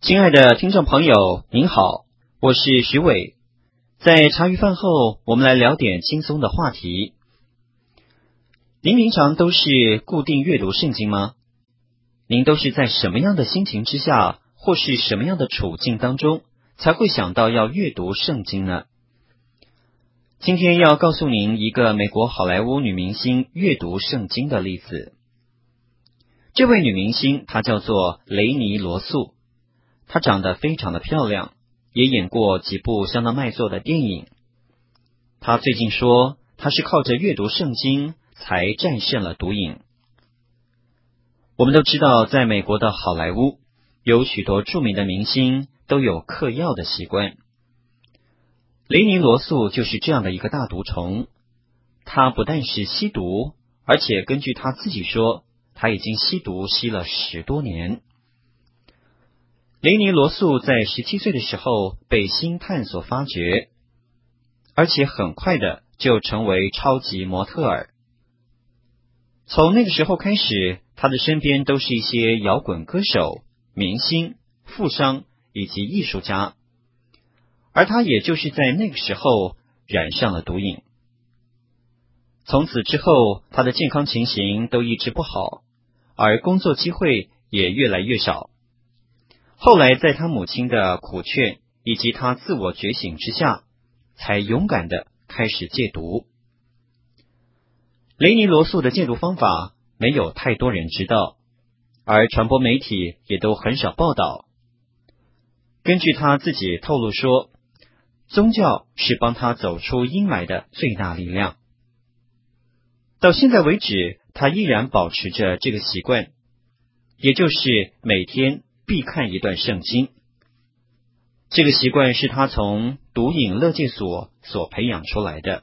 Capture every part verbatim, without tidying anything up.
亲爱的听众朋友，您好，我是徐伟。在茶余饭后，我们来聊点轻松的话题。您平常都是固定阅读圣经吗？您都是在什么样的心情之下，或是什么样的处境当中，才会想到要阅读圣经呢？今天要告诉您一个美国好莱坞女明星阅读圣经的例子。这位女明星她叫做雷尼罗素，她长得非常的漂亮，也演过几部相当卖座的电影。她最近说，她是靠着阅读圣经才战胜了毒瘾。我们都知道，在美国的好莱坞，有许多著名的明星都有嗑药的习惯。雷尼罗素就是这样的一个大毒虫。她不但是吸毒，而且根据她自己说，她已经吸毒吸了十多年。雷尼罗素在十七岁的时候被星探所发掘，而且很快的就成为超级模特儿。从那个时候开始，他的身边都是一些摇滚歌手、明星、富商以及艺术家，而他也就是在那个时候染上了毒瘾。从此之后，他的健康情形都一直不好，而工作机会也越来越少。后来在他母亲的苦劝以及他自我觉醒之下，才勇敢的开始戒毒。雷尼罗素的戒毒方法没有太多人知道，而传播媒体也都很少报道。根据他自己透露说，宗教是帮他走出阴霾的最大力量。到现在为止，他依然保持着这个习惯，也就是每天必看一段圣经。这个习惯是他从毒瘾勒戒所所培养出来的。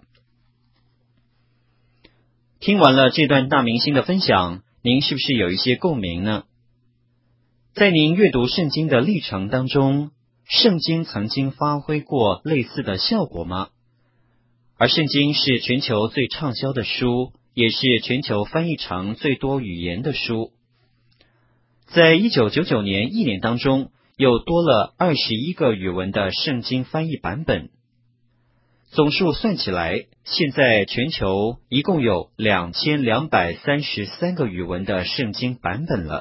听完了这段大明星的分享，您是不是有一些共鸣呢？在您阅读圣经的历程当中，圣经曾经发挥过类似的效果吗？而圣经是全球最畅销的书，也是全球翻译成最多语言的书。在一九九九年一年当中，又多了二十一个语文的圣经翻译版本。总数算起来，现在全球一共有两千两百三十三个语文的圣经版本了。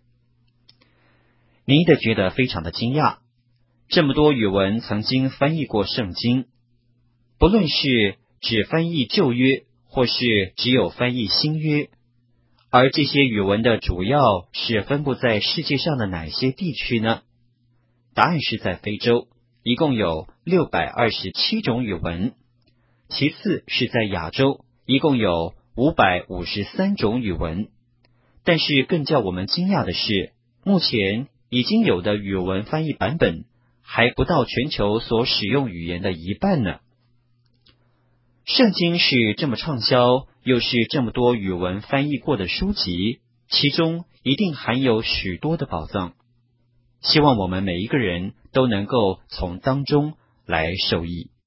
您一定觉得非常的惊讶，这么多语文曾经翻译过圣经，不论是只翻译旧约，或是只有翻译新约，而这些语文的主要是分布在世界上的哪些地区呢？答案是在非洲，一共有六百二十七种语文。其次是在亚洲，一共有五百五十三种语文。但是更叫我们惊讶的是，目前已经有的语文翻译版本还不到全球所使用语言的一半呢。圣经是这么畅销，又是这么多语文翻译过的书籍，其中一定含有许多的宝藏。希望我们每一个人都能够从当中来受益。